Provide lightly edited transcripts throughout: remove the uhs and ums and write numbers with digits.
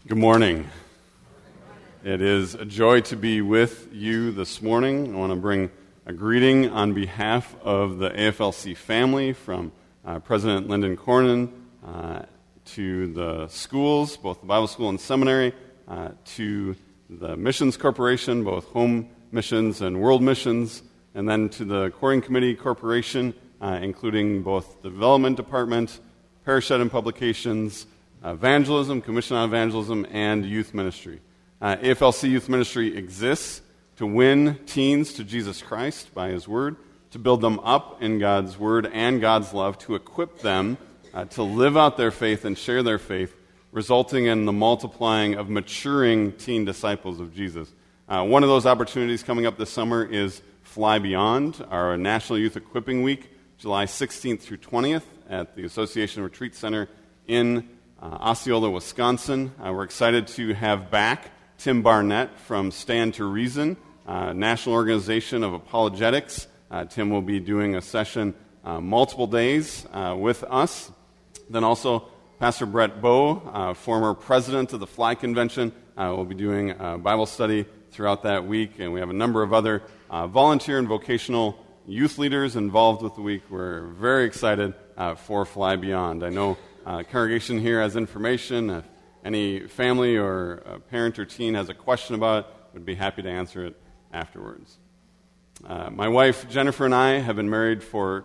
Good morning. It is a joy to be with you this morning. I want to bring a greeting on behalf of the AFLC family from President Lyndon Cornyn to the schools, both the Bible School and Seminary, to the Missions Corporation, both Home Missions and World Missions, and then to the Coring Committee Corporation, including both the Development Department, Parish Head and Publications, Evangelism, Commission on Evangelism, and Youth Ministry. AFLC Youth Ministry exists to win teens to Jesus Christ by His Word, to build them up in God's Word and God's love, to equip them to live out their faith and share their faith, resulting in the multiplying of maturing teen disciples of Jesus. One of those opportunities coming up this summer is Fly Beyond, our National Youth Equipping Week, July 16th through 20th at the Association Retreat Center in Osceola, Wisconsin. We're excited to have back Tim Barnett from Stand to Reason, National Organization of Apologetics. Tim will be doing a session multiple days with us. Then also Pastor Brett Bowe, former president of the Fly Convention, will be doing a Bible study throughout that week. And we have a number of other volunteer and vocational youth leaders involved with the week. We're very excited for Fly Beyond. I know congregation here has information. If any family or parent or teen has a question about it, we'd be happy to answer it afterwards. My wife, Jennifer, and I have been married for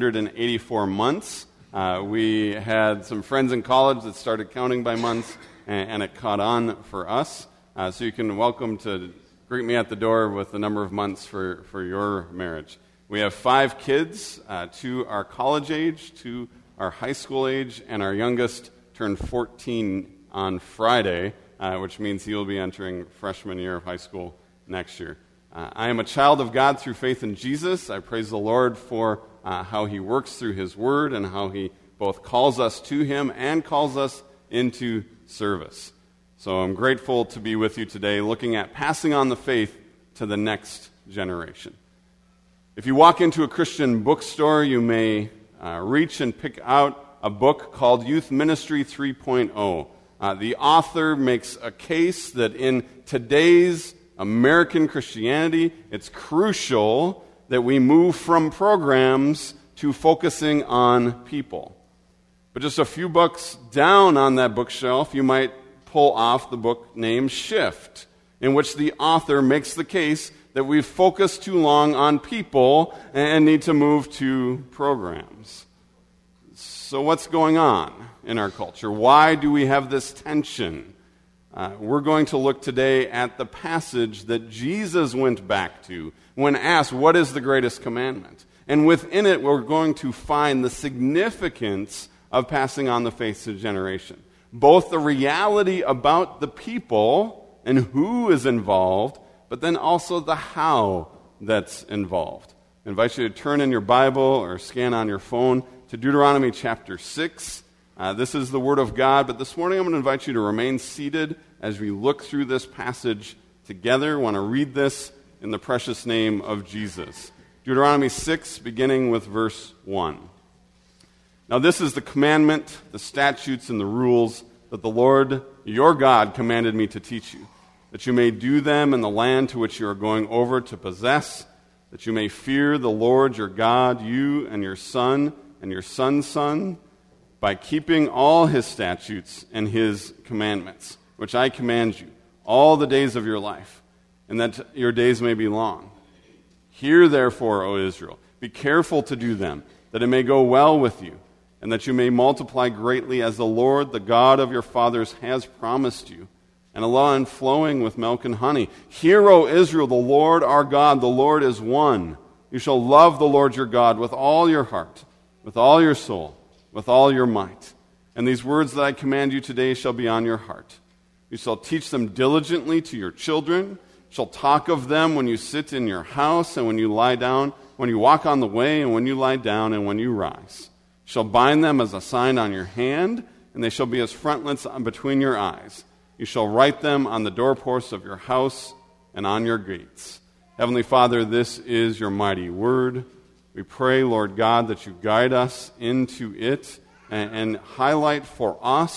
284 months. We had some friends in college that started counting by months, and it caught on for us. So you can welcome to greet me at the door with the number of months for your marriage. We have 5 kids. 2 are college age, 2 are high school age, and our youngest turned 14 on Friday, which means he will be entering freshman year of high school next year. I am a child of God through faith in Jesus. I praise the Lord for how He works through His Word and how He both calls us to Him and calls us into service. So I'm grateful to be with you today looking at passing on the faith to the next generation. If you walk into a Christian bookstore, you may reach and pick out a book called Youth Ministry 3.0. The author makes a case that in today's American Christianity, it's crucial that we move from programs to focusing on people. But just a few books down on that bookshelf, you might pull off the book named Shift, in which the author makes the case that we've focused too long on people and need to move to programs. So what's going on in our culture? Why do we have this tension? We're going to look today at the passage that Jesus went back to when asked, what is the greatest commandment? And within it, we're going to find the significance of passing on the faith to generation. Both the reality about the people and who is involved, but then also the how that's involved. I invite you to turn in your Bible or scan on your phone to Deuteronomy chapter 6. This is the Word of God, but this morning I'm going to invite you to remain seated as we look through this passage together. I want to read this in the precious name of Jesus. Deuteronomy 6, beginning with verse 1. Now this is the commandment, the statutes, and the rules that the Lord your God commanded me to teach you, that you may do them in the land to which you are going over to possess, that you may fear the Lord your God, you and your son and your son's son, by keeping all His statutes and His commandments, which I command you, all the days of your life, and that your days may be long. Hear therefore, O Israel, be careful to do them, that it may go well with you, and that you may multiply greatly as the Lord, the God of your fathers, has promised you, and a land flowing with milk and honey. Hear, O Israel, the Lord our God, the Lord is one. You shall love the Lord your God with all your heart, with all your soul, with all your might. And these words that I command you today shall be on your heart. You shall teach them diligently to your children, shall talk of them when you sit in your house and when you lie down, when you walk on the way and when you lie down and when you rise. You shall bind them as a sign on your hand, and they shall be as frontlets between your eyes. You shall write them on the doorposts of your house and on your gates. Heavenly Father, this is your mighty word. We pray, Lord God, that you guide us into it and highlight for us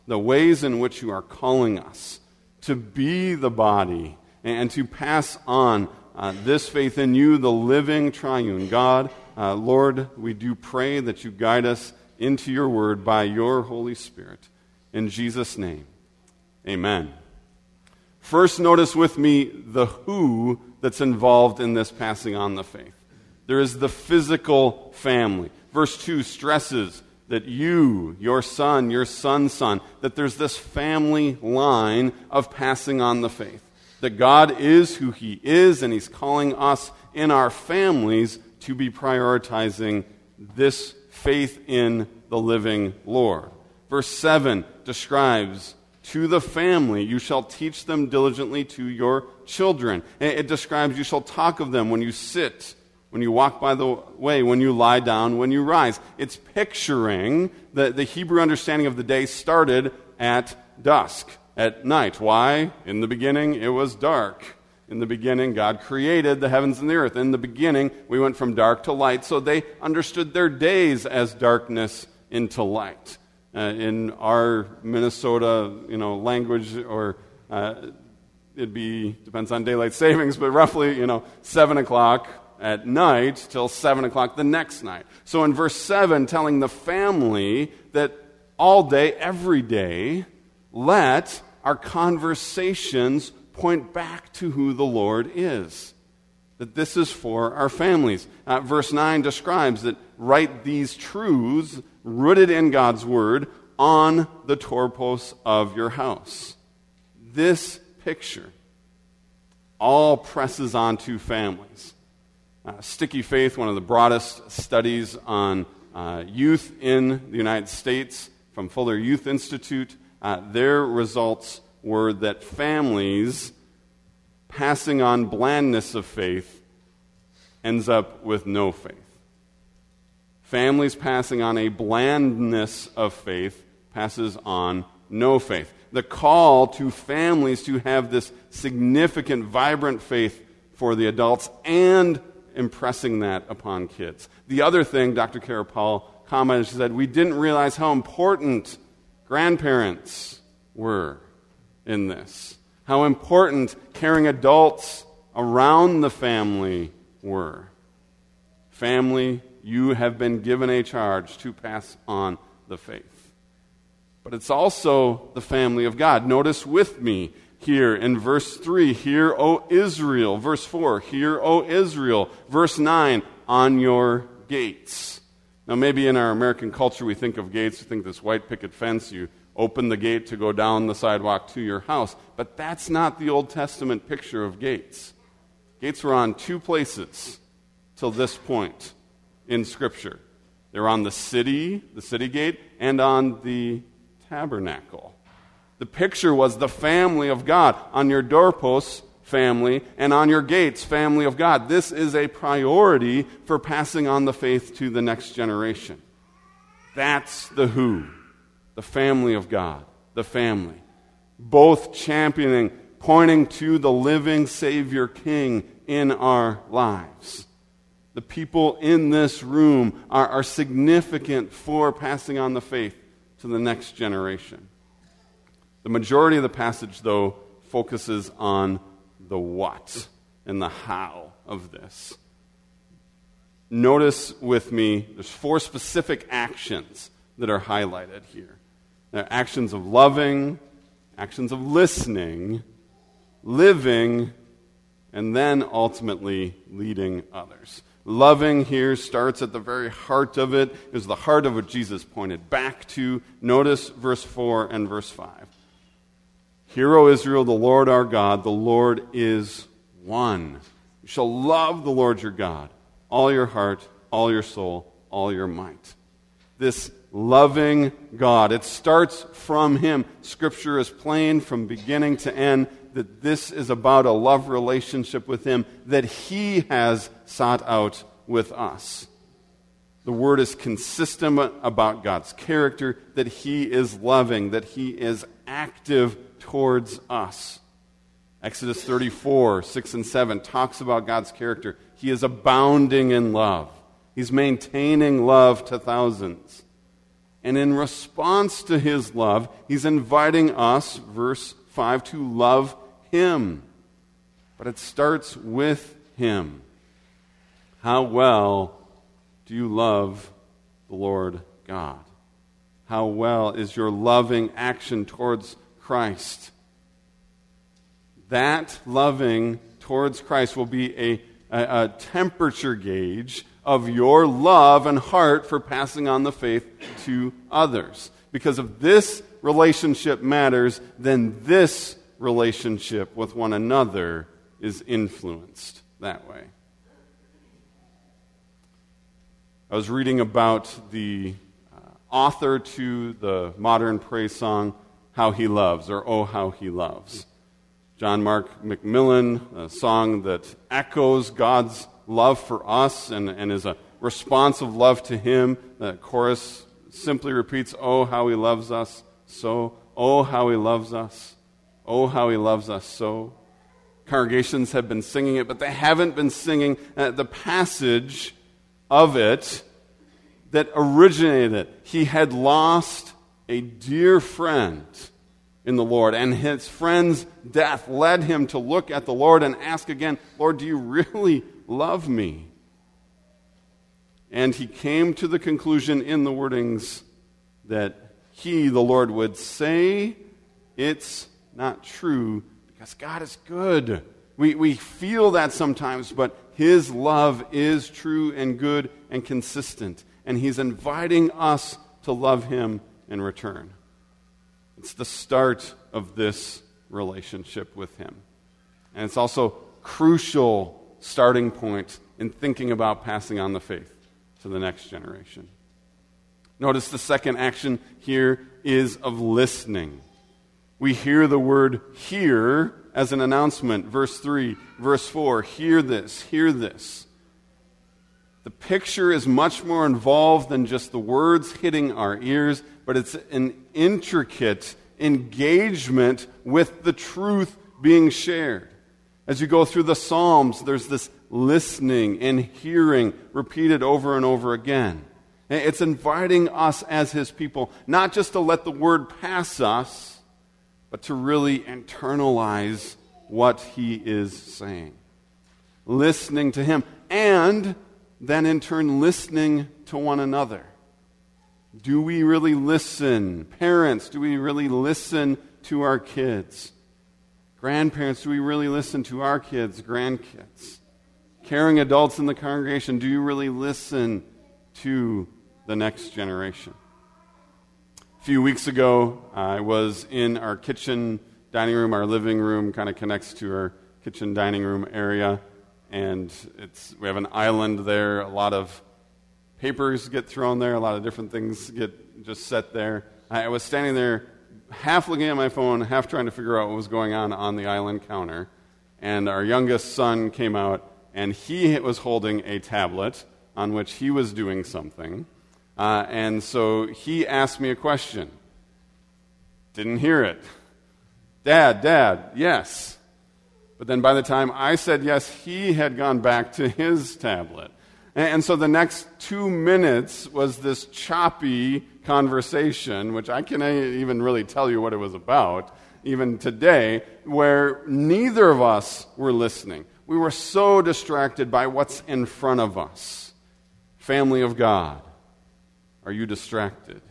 the ways in which you are calling us to be the body and to pass on this faith in you, the living triune God. Lord, we do pray that you guide us into your word by your Holy Spirit. In Jesus' name, amen. First, notice with me the who that's involved in this passing on the faith. There is the physical family. Verse 2 stresses that you, your son, your son's son, that there's this family line of passing on the faith. That God is who he is, and he's calling us in our families to be prioritizing this faith in the living Lord. Verse 7 describes, to the family you shall teach them diligently to your children. It describes you shall talk of them when you sit, when you walk by the way, when you lie down, when you rise. It's picturing the Hebrew understanding of the day started at dusk, at night. Why? In the beginning it was dark. In the beginning, God created the heavens and the earth. In the beginning, we went from dark to light, so they understood their days as darkness into light. In our Minnesota, language, or depends on daylight savings, but roughly, 7 o'clock at night till 7 o'clock the next night. So in verse 7, telling the family that all day, every day, let our conversations point back to who the Lord is. That this is for our families. Verse 9 describes that write these truths rooted in God's word on the doorposts of your house. This picture all presses on to families. Sticky Faith, one of the broadest studies on youth in the United States from Fuller Youth Institute, their results were that families passing on blandness of faith ends up with no faith. Families passing on a blandness of faith passes on no faith. The call to families to have this significant, vibrant faith for the adults and impressing that upon kids. The other thing, Dr. Kara Paul commented, she said, we didn't realize how important grandparents were in this. How important caring adults around the family were. Family, you have been given a charge to pass on the faith. But it's also the family of God. Notice with me here in verse 3, hear, O Israel. Verse 4, hear, O Israel. Verse 9, on your gates. Now maybe in our American culture we think of gates, we think this white picket fence, you open the gate to go down the sidewalk to your house. But that's not the Old Testament picture of gates. Gates were on two places till this point in Scripture. They were on the city gate, and on the tabernacle. The picture was the family of God. On your doorposts, family, and on your gates, family of God. This is a priority for passing on the faith to the next generation. That's the who. The family of God. The family. Both championing, pointing to the living Savior King in our lives. The people in this room are significant for passing on the faith to the next generation. The majority of the passage, though, focuses on the what and the how of this. Notice with me, there's 4 specific actions that are highlighted here. There are actions of loving, actions of listening, living, and then ultimately leading others. Loving here starts at the very heart of it, is the heart of what Jesus pointed back to. Notice verse 4 and verse 5. Hear, O Israel, the Lord our God, the Lord is one. You shall love the Lord your God, all your heart, all your soul, all your might. This loving God, it starts from Him. Scripture is plain from beginning to end that this is about a love relationship with Him that He has sought out with us. The Word is consistent about God's character, that He is loving, that He is active towards us. Exodus 34, 6 and 7 talks about God's character. He is abounding in love. He's maintaining love to thousands. And in response to his love, he's inviting us, verse 5, to love him. But it starts with him. How well do you love the Lord God? How well is your loving action towards Christ? That loving towards Christ will be a temperature gauge of your love and heart for passing on the faith to others. Because if this relationship matters, then this relationship with one another is influenced that way. I was reading about the author to the modern praise song, How He Loves, or Oh, How He Loves. John Mark McMillan, a song that echoes God's love for us and is a responsive love to him. The chorus simply repeats, oh, how he loves us so. Oh, how he loves us. Oh, how he loves us so. Congregations have been singing it, but they haven't been singing the passage of it that originated it. He had lost a dear friend in the Lord, and his friend's death led him to look at the Lord and ask again, Lord, do you really love me? And he came to the conclusion in the wordings that he, the Lord, would say it's not true because God is good. We feel that sometimes, but his love is true and good and consistent. And he's inviting us to love him in return. It's the start of this relationship with him. And it's also crucial starting point in thinking about passing on the faith to the next generation. Notice the second action here is of listening. We hear the word hear as an announcement. Verse 3, verse 4, hear this, hear this. The picture is much more involved than just the words hitting our ears, but it's an intricate engagement with the truth being shared. As you go through the Psalms, there's this listening and hearing repeated over and over again. It's inviting us as his people, not just to let the word pass us, but to really internalize what he is saying. Listening to him, and then in turn listening to one another. Do we really listen? Parents, do we really listen to our kids? Grandparents, do we really listen to our kids, grandkids? Caring adults in the congregation, do you really listen to the next generation? A few weeks ago, I was in our kitchen dining room. Our living room kind of connects to our kitchen dining room area, and we have an island there. A lot of papers get thrown there. A lot of different things get just set there. I was standing there, half looking at my phone, half trying to figure out what was going on the island counter. And our youngest son came out, and he was holding a tablet on which he was doing something. And so he asked me a question. Didn't hear it. Dad, yes. But then by the time I said yes, he had gone back to his tablet. And so the next 2 minutes was this choppy conversation, which I can't even really tell you what it was about, even today, where neither of us were listening. We were so distracted by what's in front of us. Family of God, are you distracted?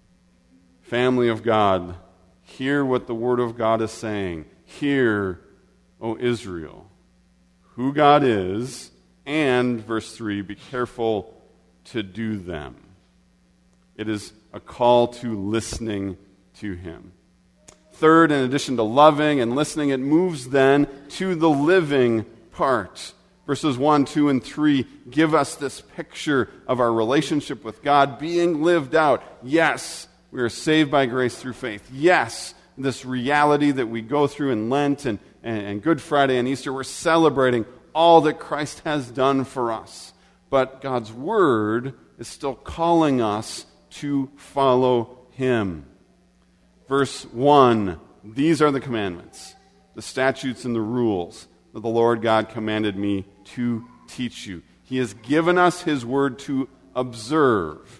Family of God, hear what the Word of God is saying. Hear, O Israel, who God is, and, verse 3, be careful to do them. It is a call to listening to him. Third, in addition to loving and listening, it moves then to the living part. Verses 1, 2, and 3 give us this picture of our relationship with God being lived out. Yes, we are saved by grace through faith. Yes, this reality that we go through in Lent and Good Friday and Easter, we're celebrating all that Christ has done for us. But God's Word is still calling us to follow him. Verse 1, these are the commandments, the statutes and the rules that the Lord God commanded me to teach you. He has given us his word to observe.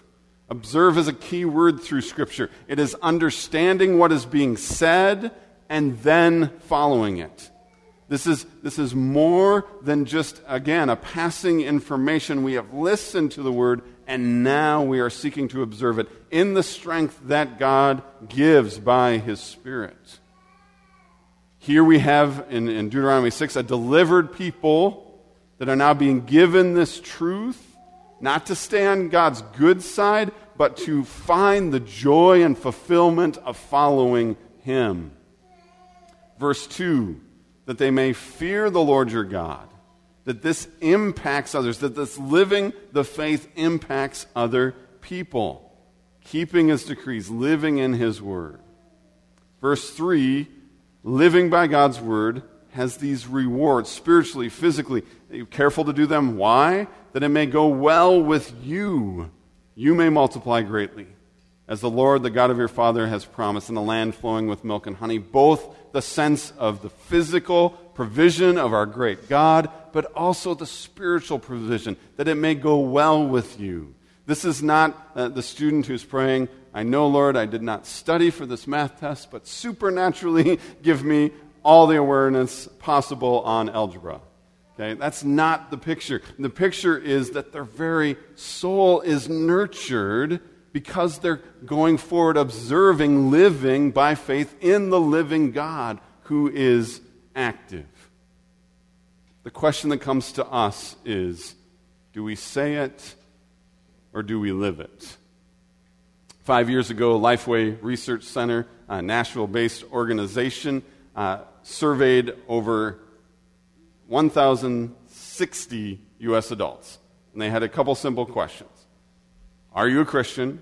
Observe is a key word through Scripture. It is understanding what is being said and then following it. This is more than just, again, a passing information. We have listened to the Word, and now we are seeking to observe it in the strength that God gives by His Spirit. Here we have, in Deuteronomy 6, a delivered people that are now being given this truth, not to stay on God's good side, but to find the joy and fulfillment of following Him. Verse 2, that they may fear the Lord your God, that this impacts others, that this living the faith impacts other people, keeping His decrees, living in His Word. Verse 3, living by God's Word has these rewards, spiritually, physically. You're careful to do them. Why? That it may go well with you. You may multiply greatly, as the Lord, the God of your father, has promised, in a land flowing with milk and honey. Both the sense of the physical provision of our great God, but also the spiritual provision, that it may go well with you. This is not the student who's praying, I know, Lord, I did not study for this math test, but supernaturally give me all the awareness possible on algebra. Okay, that's not the picture. The picture is that their very soul is nurtured because they're going forward, observing, living by faith in the living God who is active. The question that comes to us is, do we say it or do we live it? 5 years ago, Lifeway Research Center, a Nashville-based organization, surveyed over 1,060 U.S. adults. And they had a couple simple questions. Are you a Christian?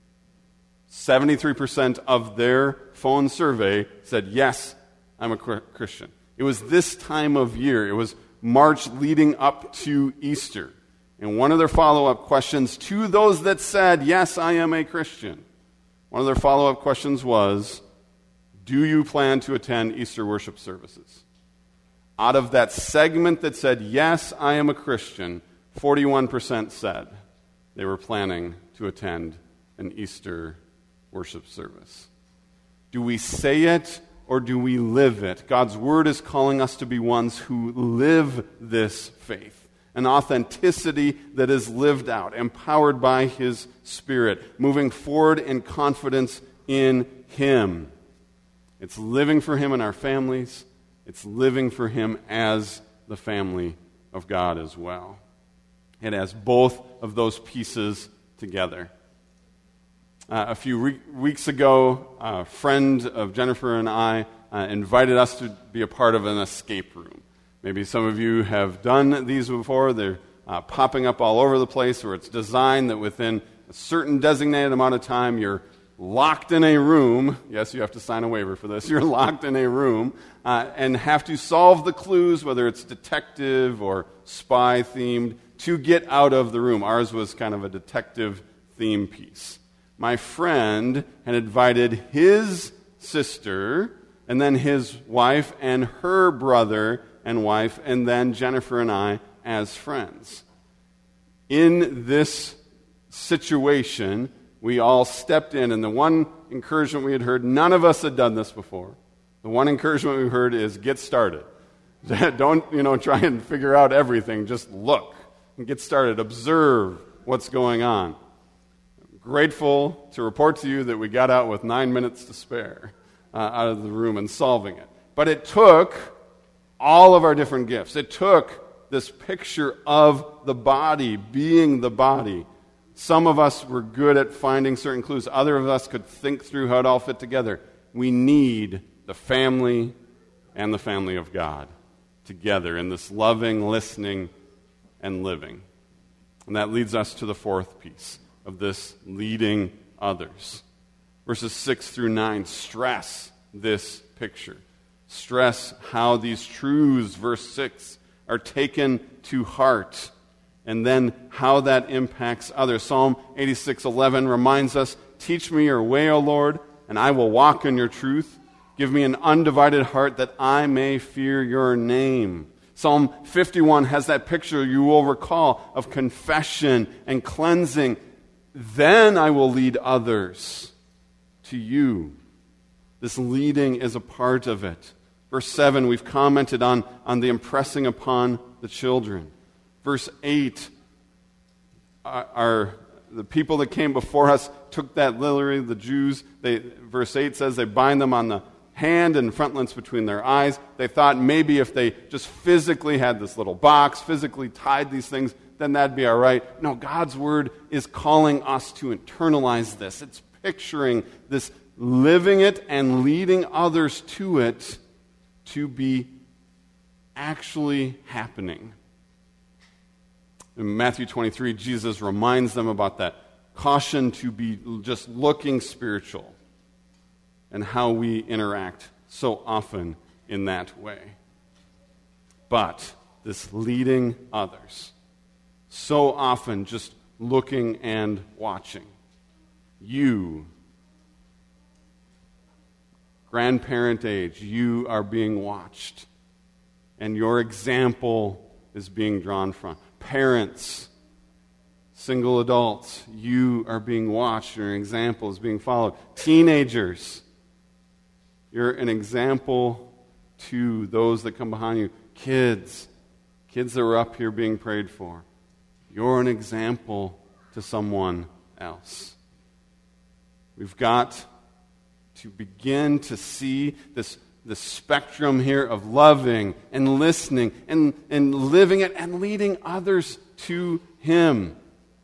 73% of their phone survey said, yes, I'm a Christian. It was this time of year. It was March leading up to Easter. And one of their follow-up questions to those that said, yes, I am a Christian, one of their follow-up questions was, do you plan to attend Easter worship services? Out of that segment that said, yes, I am a Christian, 41% said they were planning to attend an Easter worship service. Do we say it or do we live it? God's Word is calling us to be ones who live this faith, an authenticity that is lived out, empowered by His Spirit, moving forward in confidence in Him. It's living for Him in our families. It's living for Him as the family of God as well. It has both of those pieces together. A few weeks ago, a friend of Jennifer and I invited us to be a part of an escape room. Maybe some of you have done these before. They're popping up all over the place, where it's designed that within a certain designated amount of time, you're locked in a room. Yes, you have to sign a waiver for this. You're locked in a room and have to solve the clues, whether it's detective or spy themed, to get out of the room. Ours was kind of a detective theme piece. My friend had invited his sister and then his wife and her brother and wife and then Jennifer and I as friends. In this situation, we all stepped in, and the one encouragement we had heard, none of us had done this before. The one encouragement we heard is, get started. Don't, try and figure out everything. Just look and get started. Observe what's going on. I'm grateful to report to you that we got out with 9 minutes to spare out of the room and solving it. But it took all of our different gifts. It took this picture of the body being the body. Some of us were good at finding certain clues. Other of us could think through how it all fit together. We need the family and the family of God together in this loving, listening, and living. And that leads us to the fourth piece of this leading others. Verses 6 through 9 stress this picture. Stress how these truths, verse 6, are taken to heart, and then how that impacts others. Psalm 86:11 reminds us, teach me your way, O Lord, and I will walk in your truth. Give me an undivided heart that I may fear your name. Psalm 51 has that picture, you will recall, of confession and cleansing. then I will lead others to you. This leading is a part of it. Verse 7, we've commented on the impressing upon the children. Verse 8, the people that came before us took that literally, the Jews. Verse 8 says they bind them on the hand and frontlets between their eyes. They thought maybe if they just physically had this little box, physically tied these things, then that'd be all right. No, God's word is calling us to internalize this. It's picturing this, living it and leading others to it to be actually happening. In Matthew 23, Jesus reminds them about that caution to be just looking spiritual and how we interact so often in that way. But this leading others, so often just looking and watching. You, grandparent age, you are being watched, and your example is being drawn from. Parents, single adults, you are being watched, your example is being followed. Teenagers, you're an example to those that come behind you. Kids that are up here being prayed for, you're an example to someone else. We've got to begin to see this spectrum here of loving and listening and living it and leading others to Him.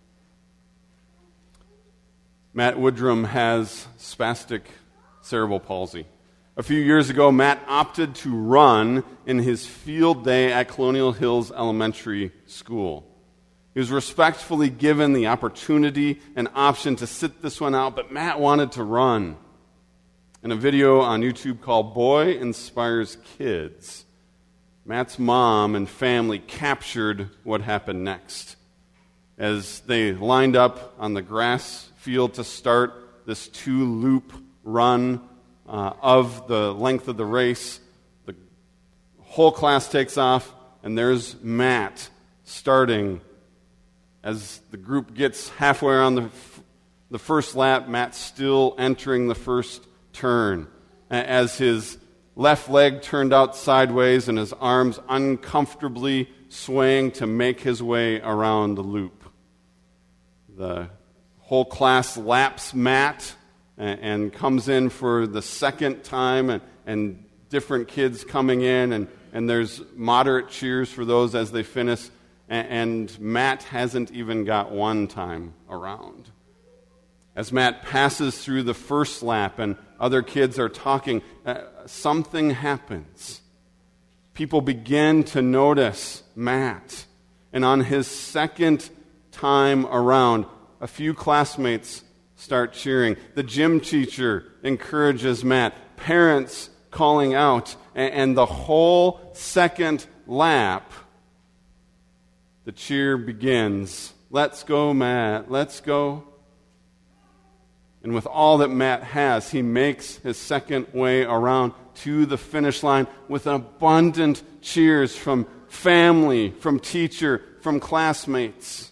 Matt Woodrum has spastic cerebral palsy. A few years ago, Matt opted to run in his field day at Colonial Hills Elementary School. He was respectfully given the opportunity and option to sit this one out, but Matt wanted to run. In a video on YouTube called Boy Inspires Kids, Matt's mom and family captured what happened next. As they lined up on the grass field to start this 2-loop run of the length of the race, the whole class takes off, and there's Matt starting. As the group gets halfway around the first lap, Matt's still entering the first turn. As his left leg turned out sideways and his arms uncomfortably swaying to make his way around the loop. The whole class laps Matt and comes in for the second time, and different kids coming in, and there's moderate cheers for those as they finish, and Matt hasn't even got one time around. As Matt passes through the first lap and other kids are talking, something happens. People begin to notice Matt, and on his second time around, a few classmates start cheering. The gym teacher encourages Matt. Parents calling out. And the whole second lap, the cheer begins. Let's go, Matt. Let's go. And with all that Matt has, he makes his second way around to the finish line with abundant cheers from family, from teacher, from classmates.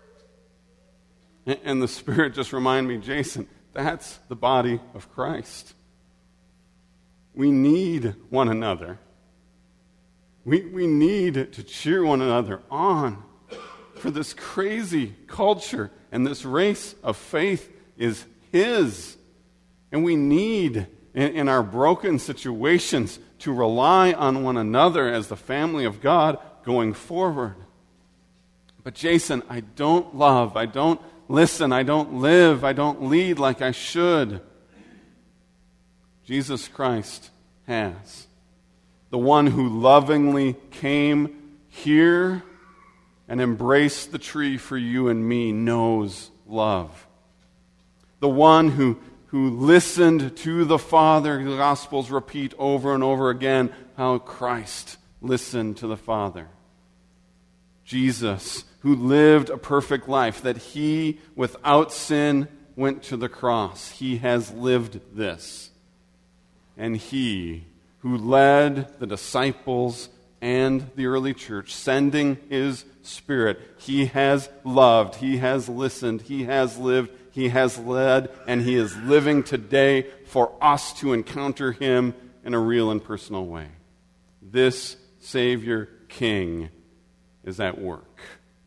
And the Spirit just reminded me, Jason, that's the body of Christ. We need one another. We need to cheer one another on. For this crazy culture and this race of faith is His. And we need, in our broken situations, to rely on one another as the family of God going forward. But Jason, I don't love, I don't listen, I don't live, I don't lead like I should. Jesus Christ has. The one who lovingly came here and embraced the tree for you and me knows love. The one who listened to the Father. The Gospels repeat over and over again how Christ listened to the Father. Jesus, who lived a perfect life, that He, without sin, went to the cross. He has lived this. And He, who led the disciples and the early church, sending his Spirit. He has loved, he has listened, he has lived, he has led, and he is living today for us to encounter him in a real and personal way. This Savior King is at work.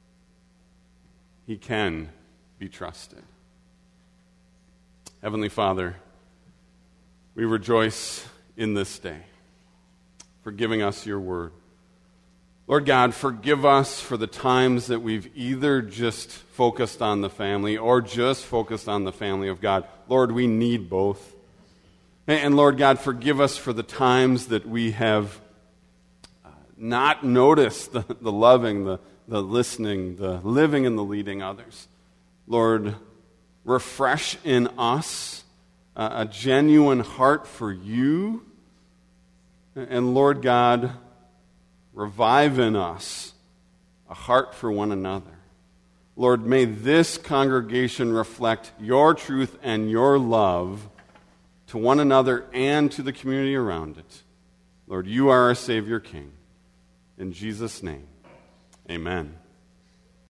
He can be trusted. Heavenly Father, we rejoice in this day for giving us your word. Lord God, forgive us for the times that we've either just focused on the family or just focused on the family of God. Lord, we need both. And Lord God, forgive us for the times that we have not noticed the loving, the listening, the living and the leading others. Lord, refresh in us a genuine heart for you. And Lord God, revive in us a heart for one another. Lord, may this congregation reflect your truth and your love to one another and to the community around it. Lord, you are our Savior King. In Jesus' name, amen.